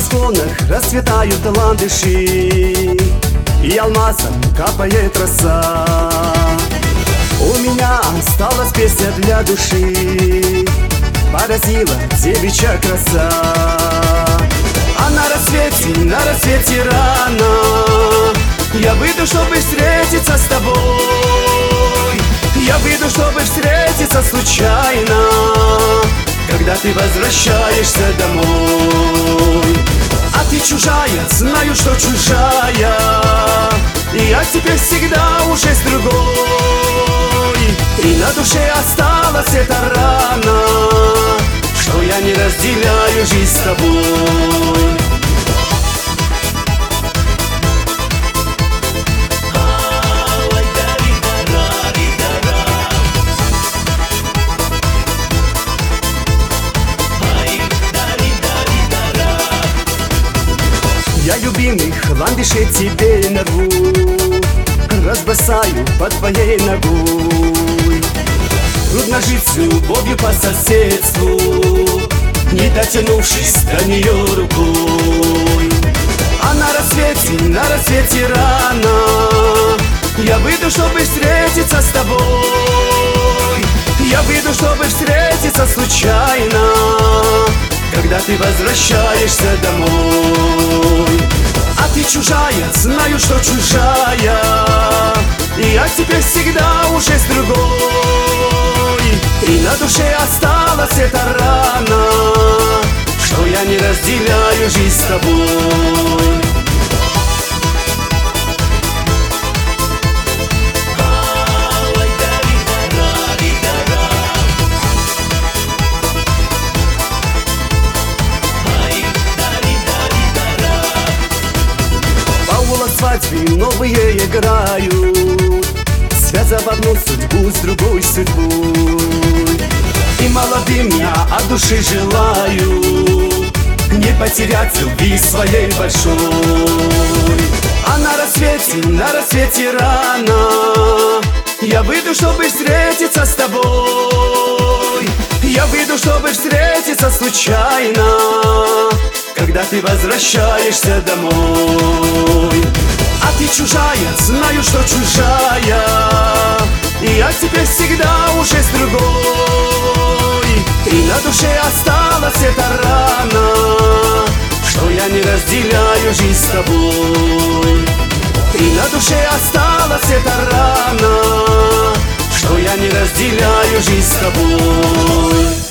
склонах расцветают ландыши, и алмазом капает роса. У меня осталась песня для души, поразила девичья краса. А на рассвете рано я выйду, чтобы встретиться с тобой. Я выйду, чтобы встретиться случайно, когда ты возвращаешься домой. А ты чужая, знаю, что чужая, и я теперь всегда уже с другой. И на душе осталась эта рана, что я не разделяю жизнь с тобой. Я любимых ландышей тебе нарву, разбросаю под твоей ногой. Трудно жить с любовью по соседству, не дотянувшись до нее рукой. А на рассвете рано я выйду, чтобы встретиться с тобой. Я выйду, чтобы встретиться случайно, когда ты возвращаешься домой. А ты чужая, знаю, что чужая, и я теперь всегда уже с другой. И на душе осталась эта рана, что я не разделяю жизнь с тобой. Свадьбы новые играют, связав одну судьбу с другой судьбой. И молодым я от души желаю не потерять любви своей большой. А на рассвете рано я выйду, чтобы встретиться с тобой. Я выйду, чтобы встретиться случайно, когда ты возвращаешься домой. А ты чужая, знаю, что чужая, и я теперь всегда уже с другой. И на душе осталась эта рана, что я не разделяю жизнь с тобой. И на душе осталась эта рана, что я не разделяю жизнь с тобой.